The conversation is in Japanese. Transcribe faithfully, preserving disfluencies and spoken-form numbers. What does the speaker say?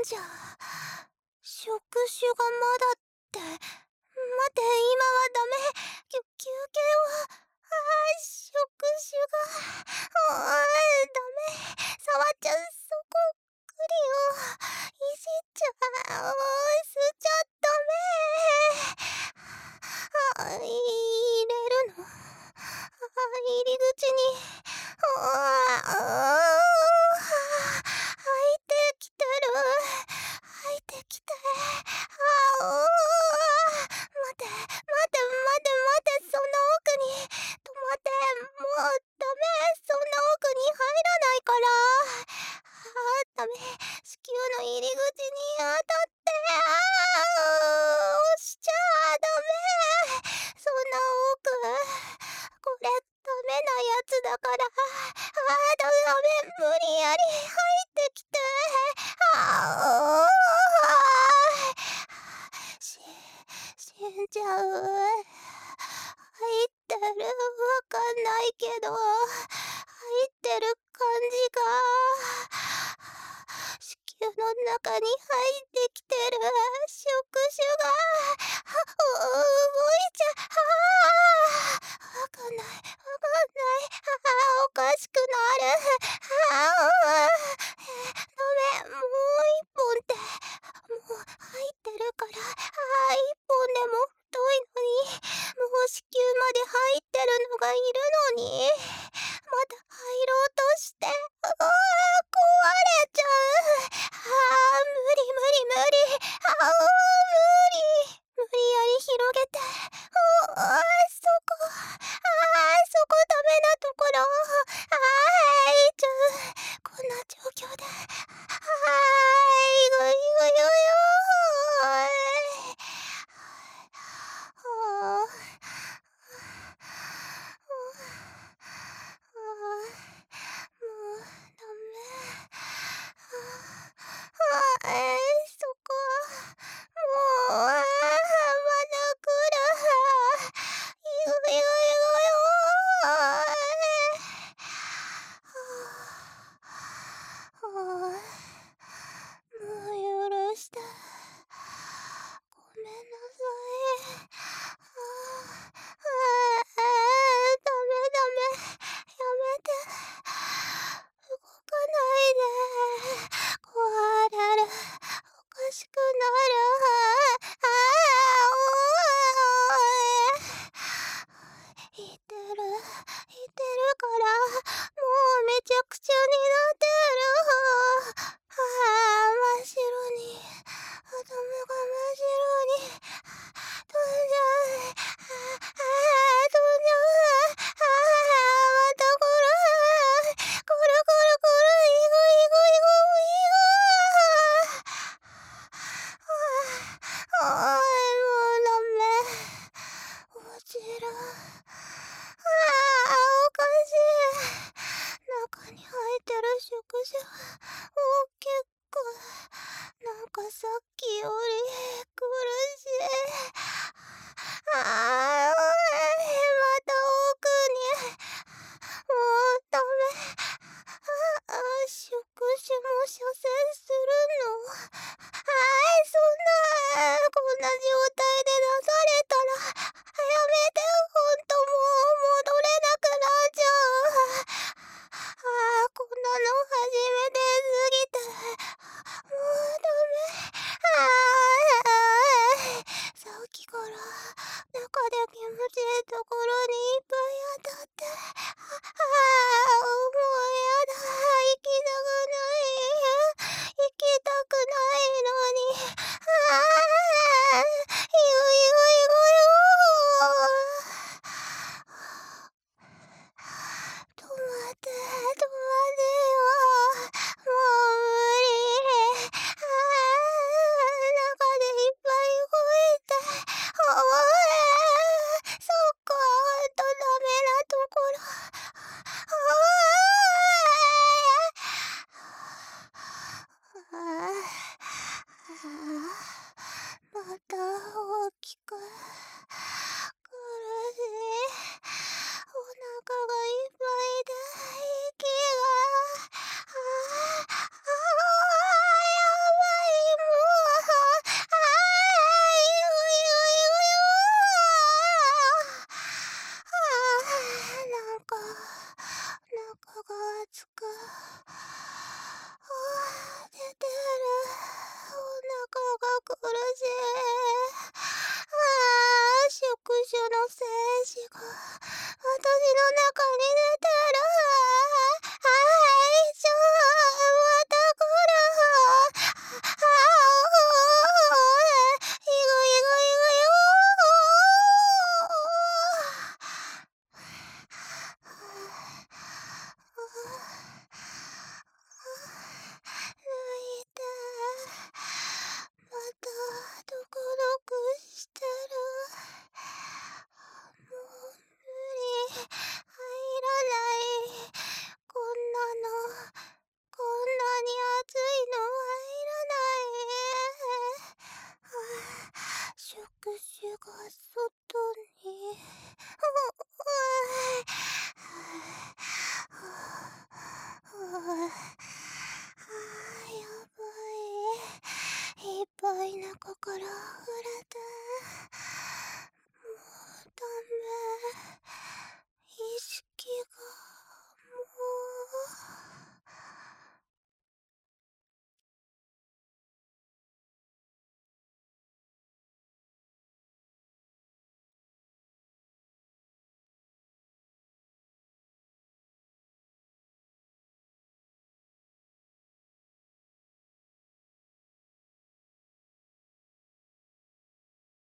じゃ。触手がまだって。待って、今はダメ。きゅ休憩は。ああ、触手が。ああ、ダメ。触っちゃう、そこ、クリを。いじっちゃう。ああ、吸っちゃダメ。あ、入れるの。あ、入り口に。ああ、入ってきてる。入ってきて。ああ、待て、待て、待て、待て、その奥に。止まって、もうダメ。そんな奥に入らないから。ああ、ダメ。子宮の入り口に当たって。ああ、押しちゃダメ。そんな奥。これ、ダメなやつだから。ああ、ダメ。無理やり入ってきて。ああ、し、死んじゃう。入ってる。わかんないけど。入ってる感じが。子宮の中に入ってきてる。触手が。動いちゃ、ああ、わかんない。わかんない。ああ、おかしくなる。ああ、ダメ。もう一本って。もう入ってるから。ああ、一本でも太いのに。もう子宮まで入ってるのがいるのに。また入ろうとして。ああ、壊れちゃう。ああ、無理無理無理。ああ、無理。無理やり広げて。ああ、そこ。ああ、そこダメなところ。ああ、いっちゃう。こんな状況で。ああ、いぐいぐいぐよーい。はあ。もうダメ。ああ、えー、そこ。もう、ああ、まだ来る。いぐいぐいぐよーい。はあ、はあ、もう許して。ごめんなさい。ああ、ああ、ダメダメ。やめて。動かないで。壊れる。おかしくなる。ああ、おーい。言ってる。言ってるから、もうめちゃくちゃになってる。ああ、真っ白に。頭が真っ白に。飛んじゃう。ああ、飛んじゃう。ああ、また来る。来る来る来る。いぐいぐいぐいぐ。ああ、もうダメ。落ちる。ああ、おかしい。中に入ってる触手が大きく。なんかさっきより苦しい。ああ、また奥に。もうダメ。ああ、触手も射精するの。ああ、そんな、こんな状態で出されたら、やめて、ほんともう戻れなくなっちゃう。ああ、こんなの初めてすぎて。もうダメ。ああ、さっきから中で気持ちいいところにいっぱい当たって。ああ、もうやだ。行きたくない。行きたくないのに。ああ、いぐいぐいぐよー。止まって、止まってよ。もう無理。ああ、中でいっぱい動いて。おえ、そこ、ほんとダメなところ。ああ、また大きく。苦しい。お腹がいっぱいで、息が。ああ、ああ、やばい